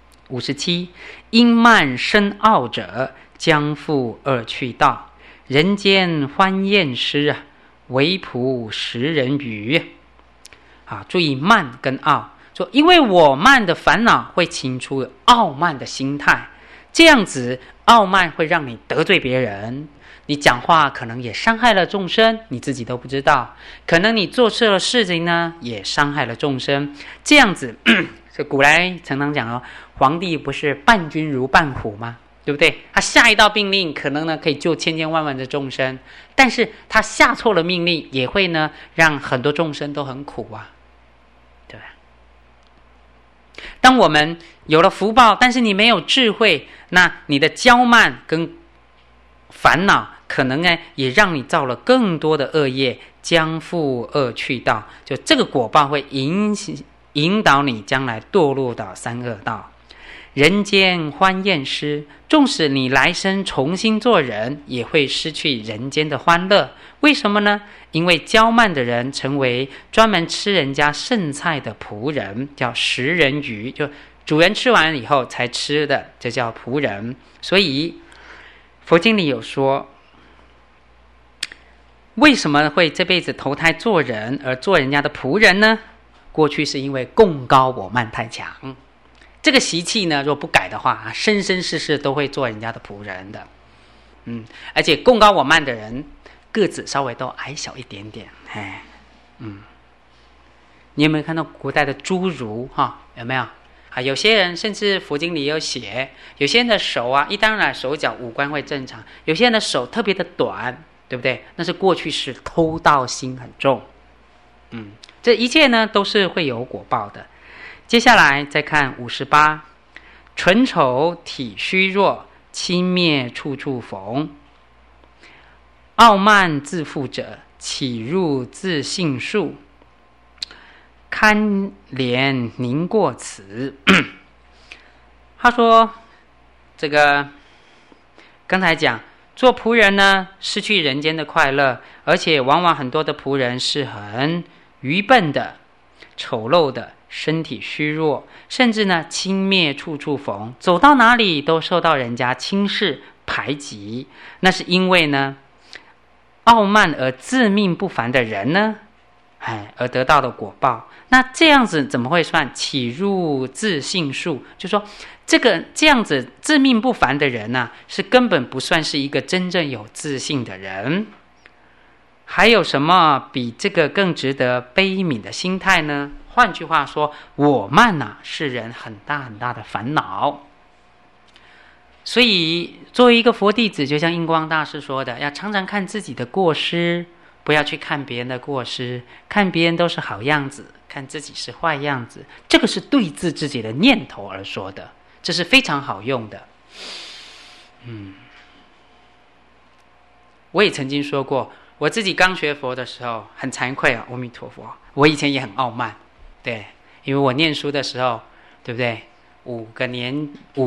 Speaker 1: 57：因慢生傲者，将复恶趣道。人间欢宴师，唯仆食人鱼。注意慢跟傲，说因为我慢的烦恼会起出傲慢的心态，这样子傲慢会让你得罪别人，你讲话可能也伤害了众生，你自己都不知道，可能你做错了事情呢也伤害了众生。这样子所以古来常常讲皇帝不是伴君如伴虎吗？对不对？他下一道命令可能呢可以救千千万万的众生，但是他下错了命令也会呢让很多众生都很苦对吧？当我们有了福报，但是你没有智慧，那你的骄慢跟烦恼可能呢也让你造了更多的恶业，将复恶趣道。就这个果报会引导你将来堕落到三恶道。人间欢宴师，纵使你来生重新做人，也会失去人间的欢乐。为什么呢？因为骄慢的人成为专门吃人家剩菜的仆人，叫食人鱼，就主人吃完以后才吃的，这叫仆人。所以佛经里有说，为什么会这辈子投胎做人而做人家的仆人呢？过去是因为贡高我慢太强，这个习气呢若不改的话，生生世世都会做人家的仆人的。而且贡高我慢的人个子稍微都矮小一点点。你有没有看到古代的侏儒有没有有些人甚至佛经里有写，有些人的手一当然手脚五官会正常，有些人的手特别的短，对不对？那是过去是偷盗心很重。这一切呢都是会有果报的。接下来再看58：蠢丑体虚弱，轻蔑处处逢。傲慢自负者，岂入自信术。堪怜宁过此。他说这个刚才讲做仆人呢失去人间的快乐，而且往往很多的仆人是很愚笨的、丑陋的，身体虚弱，甚至呢轻蔑处处逢，走到哪里都受到人家轻视排挤。那是因为呢傲慢而自命不凡的人呢而得到的果报。那这样子怎么会算起入自信术？就说这样子自命不凡的人是根本不算是一个真正有自信的人。还有什么比这个更值得悲悯的心态呢？换句话说，我慢是人很大很大的烦恼。所以作为一个佛弟子，就像印光大师说的，要常常看自己的过失，不要去看别人的过失，看别人都是好样子，看自己是坏样子，这个是对治自己的念头而说的。 这是非常好用的。我也曾经说过，我自己刚学佛的时候很惭愧啊，阿弥陀佛，我以前也很傲慢，对，因为我念书的时候，对不对？5年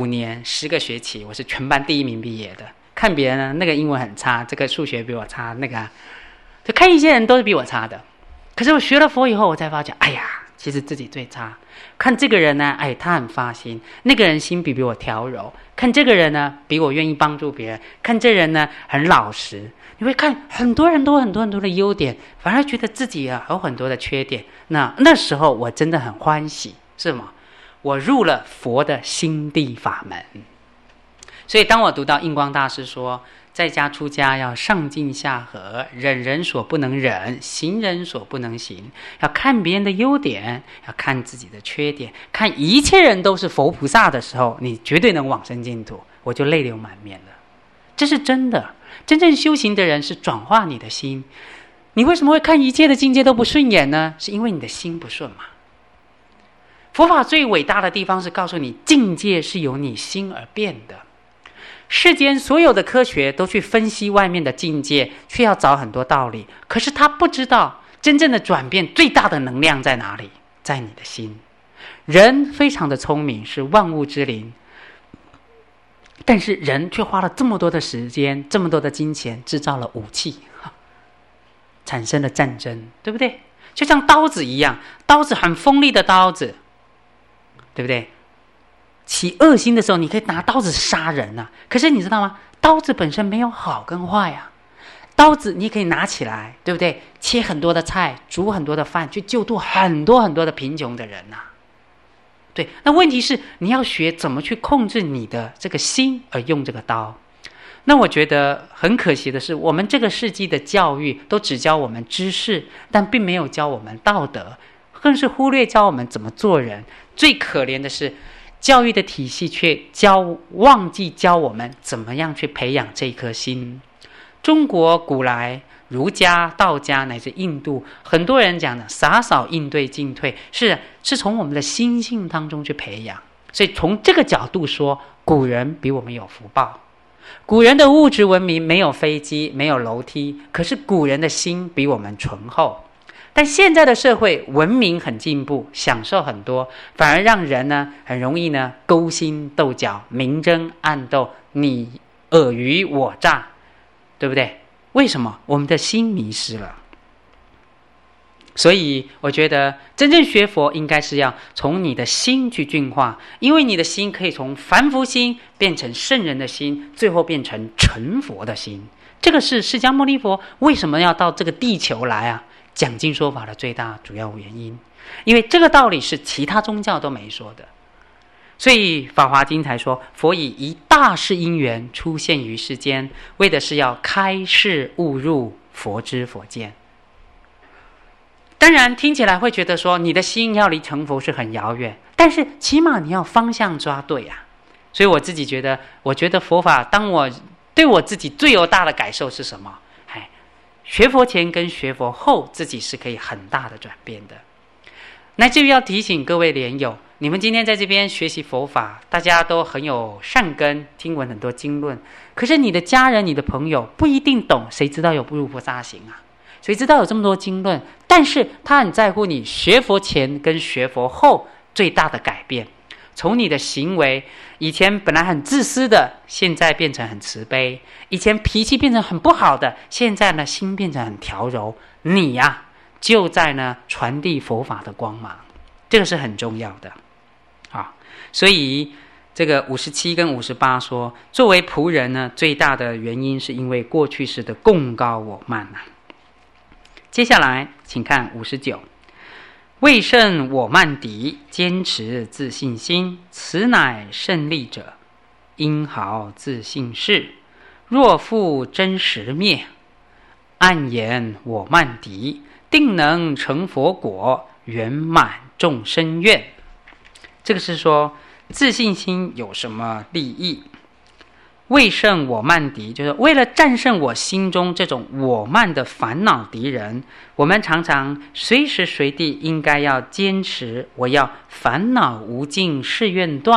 Speaker 1: 10个学期，我是全班第1名毕业的。看别人呢，那个英文很差，这个数学比我差，那个就看一些人都是比我差的。可是我学了佛以后，我才发觉，哎呀，其实自己最差。看这个人呢，哎，他很发心，那个人心比我调柔。看这个人呢，比我愿意帮助别人。看这人呢，很老实。你会看很多人都很多的优点，反而觉得自己有很多的缺点。那时候我真的很欢喜，是吗？我入了佛的心地法门。所以当我读到印光大师说，在家出家要上进下合，忍人所不能忍，行人所不能行，要看别人的优点，要看自己的缺点，看一切人都是佛菩萨的时候，你绝对能往生净土，我就泪流满面了。这是真的。真正修行的人是转化你的心。你为什么会看一切的境界都不顺眼呢？是因为你的心不顺嘛。佛法最伟大的地方是告诉你，境界是由你心而变的。世间所有的科学都去分析外面的境界，却要找很多道理，可是他不知道真正的转变最大的能量在哪里，在你的心。人非常的聪明，是万物之灵，但是人却花了这么多的时间，这么多的金钱，制造了武器，产生了战争，对不对？就像刀子一样，刀子很锋利的刀子，对不对？起恶心的时候，你可以拿刀子杀人啊。可是你知道吗？刀子本身没有好跟坏啊。刀子你可以拿起来，对不对？切很多的菜，煮很多的饭，去救度很多很多的贫穷的人啊。对，那问题是你要学怎么去控制你的这个心，而用这个刀。那我觉得很可惜的是，我们这个世纪的教育都只教我们知识，但并没有教我们道德，更是忽略教我们怎么做人。最可怜的是，教育的体系却忘记教我们怎么样去培养这一颗心。中国古来儒家、道家乃至印度，很多人讲的洒扫应对进退，是从我们的心性当中去培养。所以从这个角度说，古人比我们有福报。古人的物质文明没有飞机，没有楼梯，可是古人的心比我们醇厚。但现在的社会文明很进步，享受很多，反而让人呢很容易呢勾心斗角、明争暗斗，你尔虞我诈，对不对？为什么？我们的心迷失了。所以我觉得真正学佛应该是要从你的心去净化，因为你的心可以从凡夫心变成圣人的心，最后变成成佛的心。这个是释迦牟尼佛为什么要到这个地球来啊，讲经说法的最大主要原因。因为这个道理是其他宗教都没说的。所以法华经才说，佛以一大事因缘出现于世间，为的是要开示悟入佛知佛见。当然听起来会觉得说，你的心要离成佛是很遥远，但是起码你要方向抓对啊。所以我自己觉得，我觉得佛法当我对我自己最有大的感受是什么？学佛前跟学佛后，自己是可以很大的转变的。乃至于要提醒各位莲友，你们今天在这边学习佛法，大家都很有善根，听闻很多经论，可是你的家人、你的朋友不一定懂，谁知道有不入菩萨行啊？谁知道有这么多经论？但是他很在乎你学佛前跟学佛后最大的改变。从你的行为，以前本来很自私的，现在变成很慈悲；以前脾气变成很不好的，现在呢心变成很调柔。你呀，就在呢传递佛法的光芒，这个是很重要的啊。所以这个57跟58说，作为仆人呢，最大的原因是因为过去式的贡高我慢啊。接下来请看59，为胜我慢敌，坚持自信心，此乃胜利者，因好自信事。若复真实灭，暗言我慢敌，定能成佛果，圆满众生愿。这个是说自信心有什么利益？为胜我慢敌，就是为了战胜我心中这种我慢的烦恼敌人，我们常常随时随地应该要坚持，我要烦恼无尽誓愿断，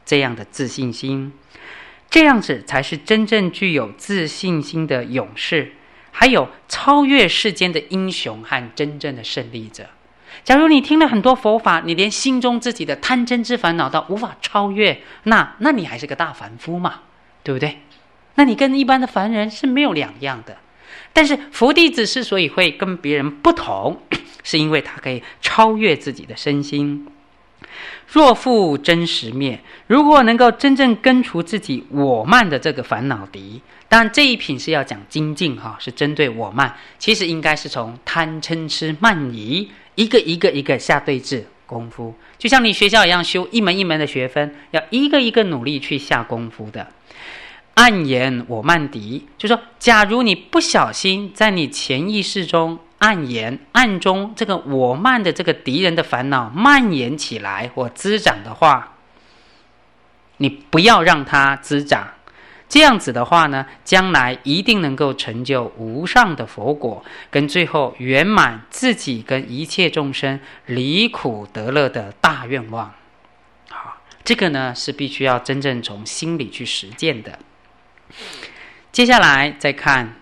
Speaker 1: 这样的自信心，这样子才是真正具有自信心的勇士，还有超越世间的英雄和真正的胜利者。假如你听了很多佛法，你连心中自己的贪嗔痴烦恼都无法超越，那你还是个大凡夫嘛，对不对？那你跟一般的凡人是没有两样的。但是佛弟子之所以会跟别人不同，是因为他可以超越自己的身心。若复真实灭，如果能够真正根除自己我慢的这个烦恼敌，当然这一品是要讲精进是针对我慢，其实应该是从贪嗔痴慢疑一个下对治功夫，就像你学校一样，修一门一门的学分，要一个一个努力去下功夫的。暗言我慢敌，就是说假如你不小心在你潜意识中暗中这个我慢的这个敌人的烦恼蔓延起来或滋长的话，你不要让它滋长，这样子的话呢，将来一定能够成就无上的佛果，跟最后圆满自己跟一切众生离苦得乐的大愿望。好，这个呢是必须要真正从心里去实践的。接下来再看，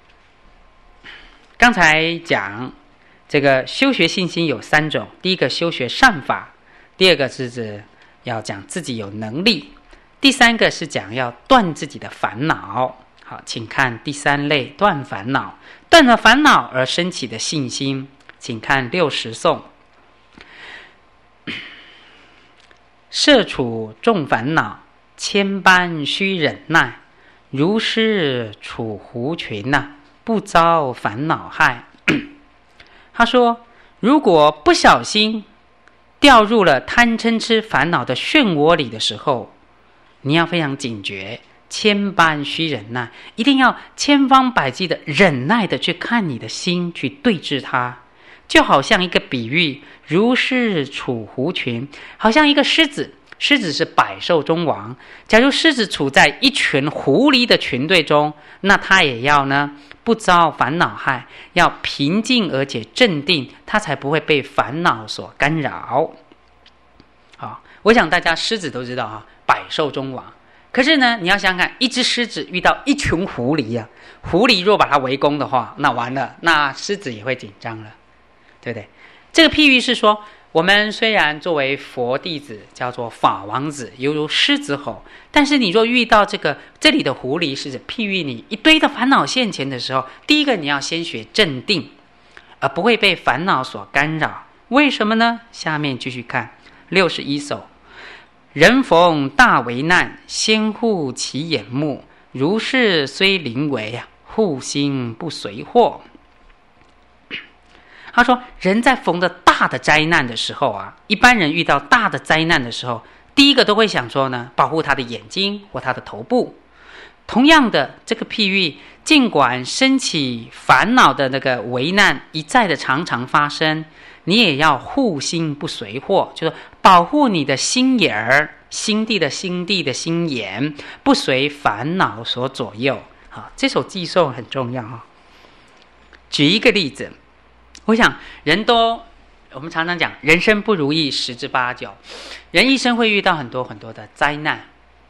Speaker 1: 刚才讲这个修学信心有3种，第一个修学善法，第二个是指要讲自己有能力，第3个是讲要断自己的烦恼。好，请看第3类，断烦恼。断了烦恼而升起的信心，请看60颂。摄处众烦恼，千般须忍耐，如是处狐群不遭烦恼害。他说，如果不小心掉入了贪嗔痴烦恼的漩涡里的时候，你要非常警觉，千般须忍耐，一定要千方百计的忍耐的去看你的心，去对治它。就好像一个比喻，如是处狐群，好像一个狮子是百兽中王，假如狮子处在一群狐狸的群队中，那它也要呢不遭烦恼害，要平静而且镇定，它才不会被烦恼所干扰。好，我想大家狮子都知道百兽中王。可是呢，你要想想看，一只狮子遇到一群狐狸狐狸若把它围攻的话，那完了，那狮子也会紧张了，对不对？这个譬喻是说，我们虽然作为佛弟子叫做法王子，犹如狮子吼，但是你若遇到这里的狐狸，是譬喻你一堆的烦恼现前的时候，第一个你要先学镇定，而不会被烦恼所干扰。为什么呢？下面继续看61首。人逢大危难，先护其眼目，如是虽临危，护心不随祸。他说，人在逢着大的灾难的时候一般人遇到大的灾难的时候，第一个都会想说呢，保护他的眼睛或他的头部。同样的，这个譬喻，尽管升起烦恼的那个危难一再的常常发生，你也要护心不随祸，就是保护你的心眼儿，心地的心眼，不随烦恼所左右。好，这首偈颂很重要举一个例子，我想我们常常讲人生不如意十之八九，人一生会遇到很多很多的灾难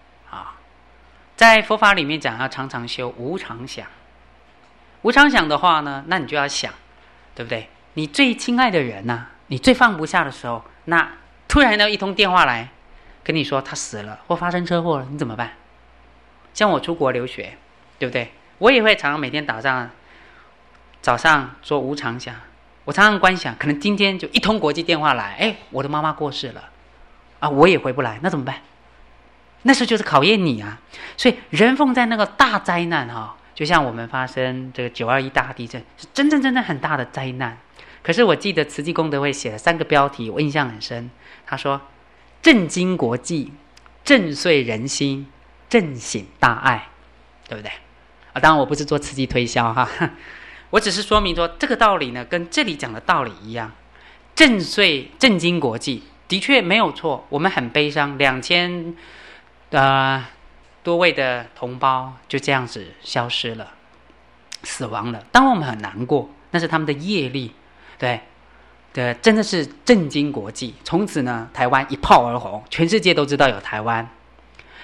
Speaker 1: 在佛法里面讲要常常修无常想。无常想的话呢，那你就要想，对不对？你最亲爱的人你最放不下的时候，那突然一通电话来跟你说他死了或发生车祸了，你怎么办？像我出国留学，对不对？我也会常常每天早上做无常想，我常常观想，可能今天就一通国际电话来，我的妈妈过世了我也回不来，那怎么办？那时候就是考验你所以人逢在那个大灾难就像我们发生这个921大地震，是真正很大的灾难。可是我记得慈济功德会写了3个标题，我印象很深。他说：震惊国际，震碎人心，振醒大爱，对不对？当然我不是做慈济推销我只是说明说这个道理呢，跟这里讲的道理一样。震惊国际，的确没有错，我们很悲伤，2000多位的同胞就这样子消失了，死亡了。当然我们很难过，那是他们的业力，对，真的是震惊国际。从此呢，台湾一炮而红，全世界都知道有台湾，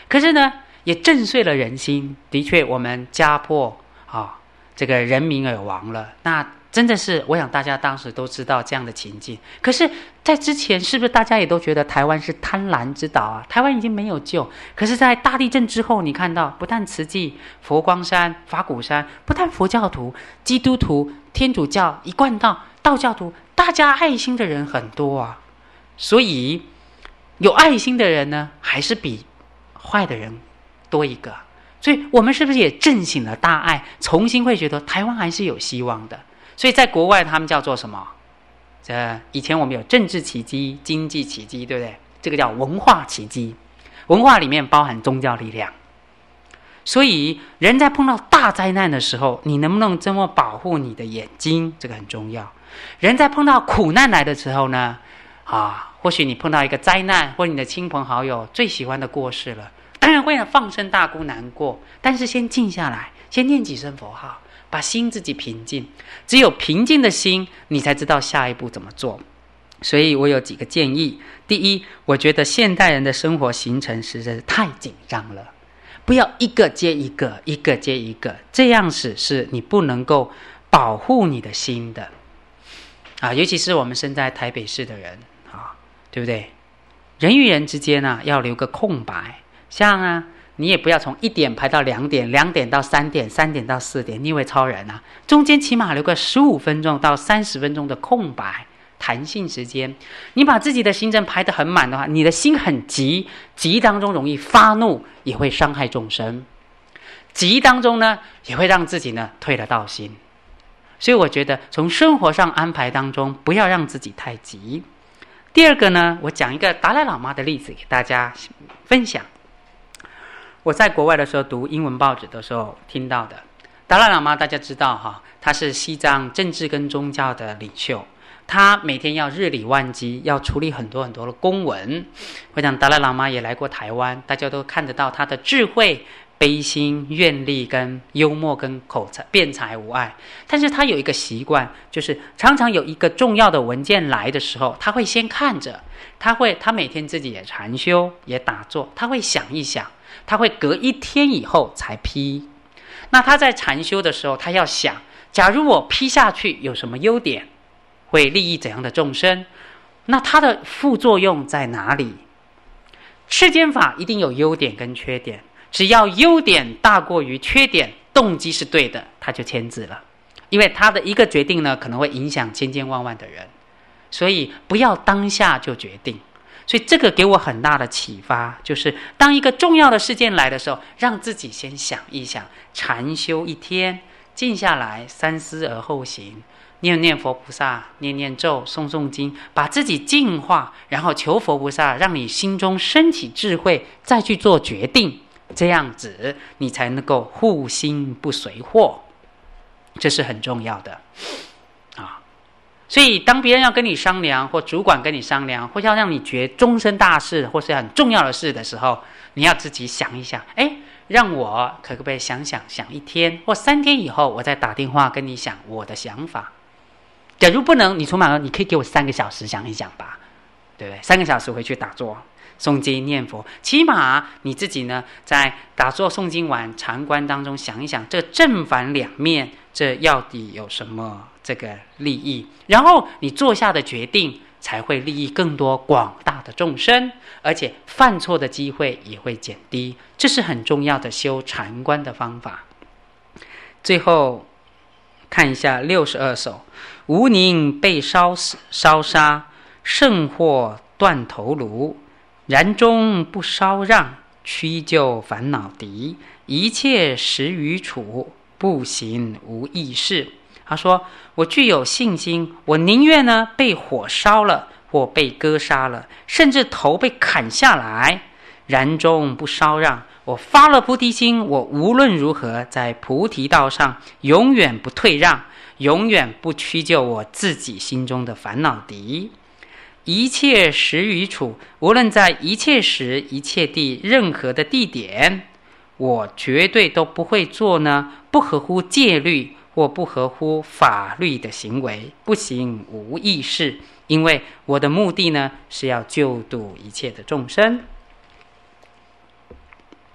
Speaker 1: 可是呢，也震碎了人心。的确，我们家破这个人民而亡了。那真的是，我想大家当时都知道这样的情境。可是，在之前，是不是大家也都觉得台湾是贪婪之岛啊？台湾已经没有救。可是，在大地震之后，你看到不但慈济、佛光山、法鼓山，不但佛教徒、基督徒、天主教、一贯道、道教徒，大家爱心的人很多啊。所以，有爱心的人呢，还是比坏的人多一个。所以我们是不是也振醒了大爱，重新会觉得台湾还是有希望的？所以在国外他们叫做什么？以前我们有政治奇迹、经济奇迹，对不对？这个叫文化奇迹。文化里面包含宗教力量。所以人在碰到大灾难的时候，你能不能这么保护你的眼睛？这个很重要。人在碰到苦难来的时候呢，或许你碰到一个灾难，或你的亲朋好友最喜欢的过世了，当然会放声大哭难过，但是先静下来，先念几声佛号，把心自己平静。只有平静的心，你才知道下一步怎么做。所以我有几个建议。第一，我觉得现代人的生活行程实在是太紧张了，不要一个接一个，一个接一个，这样是你不能够保护你的心的尤其是我们身在台北市的人对不对？人与人之间要留个空白，像你也不要从1点排到2点，2点到3点，3点到4点，你以为超人中间起码留个15分钟到30分钟的空白弹性时间。你把自己的行程排得很满的话，你的心很急，急当中容易发怒，也会伤害众生，急当中呢也会让自己呢退了道心。所以我觉得从生活上安排当中，不要让自己太急。第二个呢，我讲一个达赖喇嘛的例子给大家分享。我在国外的时候读英文报纸的时候听到的。达赖喇嘛大家知道他是西藏政治跟宗教的领袖，他每天要日理万机，要处理很多很多的公文。我想达赖喇嘛也来过台湾，大家都看得到他的智慧、悲心、愿力跟幽默跟口才辩才无碍。但是他有一个习惯，就是常常有一个重要的文件来的时候，他会先看着，他每天自己也禅修也打坐，他会想一想，他会隔1天以后才批。那他在禅修的时候，他要想，假如我批下去有什么优点，会利益怎样的众生，那它的副作用在哪里？世间法一定有优点跟缺点，只要优点大过于缺点，动机是对的，他就签字了。因为他的一个决定呢，可能会影响千千万万的人，所以不要当下就决定。所以这个给我很大的启发，就是当一个重要的事件来的时候，让自己先想一想，禅修1天，静下来，三思而后行，念念佛菩萨，念念咒，诵诵经，把自己净化，然后求佛菩萨让你心中升起智慧，再去做决定，这样子你才能够护心不随祸，这是很重要的所以当别人要跟你商量，或主管跟你商量，或要让你决终身大事或是很重要的事的时候，你要自己想一想，让我可不可以想1天或3天以后，我再打电话跟你想我的想法。假如不能，你你可以给我3个小时想一想吧，对不对？3个小时回去打坐诵经念佛，起码你自己呢在打坐诵经完禅观当中想一想，这正反两面这到底有什么这个利益，然后你做下的决定才会利益更多广大的众生，而且犯错的机会也会减低，这是很重要的修禅观的方法。最后看一下62首。无宁被烧杀，甚或断头颅，燃中不烧让，屈就烦恼敌，一切时于处，不行无益事。他说我具有信心，我宁愿呢被火烧了，或被割杀了，甚至头被砍下来，燃中不烧让。我发了菩提心，我无论如何在菩提道上永远不退让，永远不屈就我自己心中的烦恼敌。一切时与处，无论在一切时一切地任何的地点，我绝对都不会做呢不合乎戒律或不合乎法律的行为，不行无益事。因为我的目的呢是要救度一切的众生。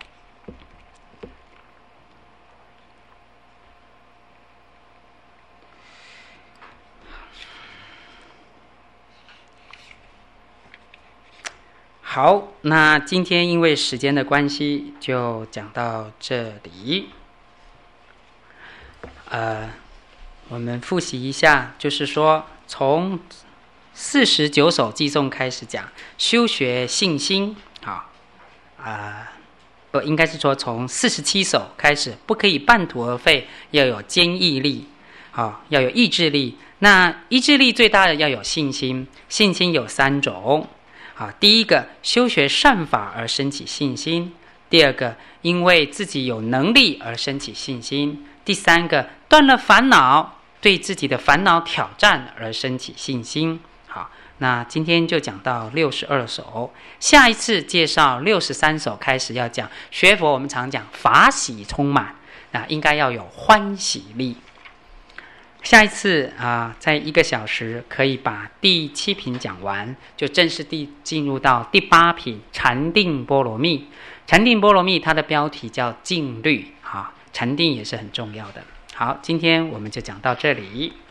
Speaker 1: 好，那今天因为时间的关系，就讲到这里。我们复习一下，就是说从49首偈颂开始讲修学信心，不应该是说从47首开始，不可以半途而废，要有坚毅力，要有意志力。那意志力最大的要有信心，信心有3种。第一个，修学善法而生起信心；第二个，因为自己有能力而生起信心；第三个，断了烦恼，对自己的烦恼挑战而生起信心。好，那今天就讲到62首，下一次介绍63首开始要讲学佛，我们常讲法喜充满，那应该要有欢喜力。下一次在1个小时可以把第7品讲完，就正式进入到第8品禅定波罗蜜。禅定波罗蜜它的标题叫静虑，禅定也是很重要的。好，今天我们就讲到这里。